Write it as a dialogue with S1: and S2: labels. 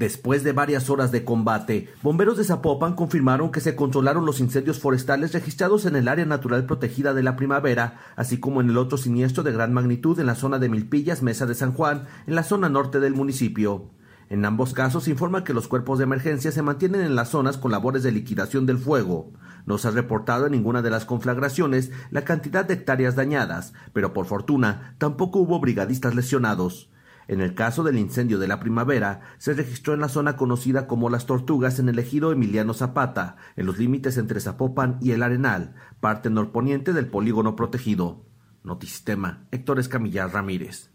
S1: Después de varias horas de combate, bomberos de Zapopan confirmaron que se controlaron los incendios forestales registrados en el área natural protegida de La Primavera, así como en el otro siniestro de gran magnitud en la zona de Milpillas, Mesa de San Juan, en la zona norte del municipio. En ambos casos se informa que los cuerpos de emergencia se mantienen en las zonas con labores de liquidación del fuego. No se ha reportado en ninguna de las conflagraciones la cantidad de hectáreas dañadas, pero por fortuna tampoco hubo brigadistas lesionados. En el caso del incendio de La Primavera, se registró en la zona conocida como Las Tortugas en el ejido Emiliano Zapata, en los límites entre Zapopan y El Arenal, parte norponiente del polígono protegido. Notisistema, Héctor Escamillar Ramírez.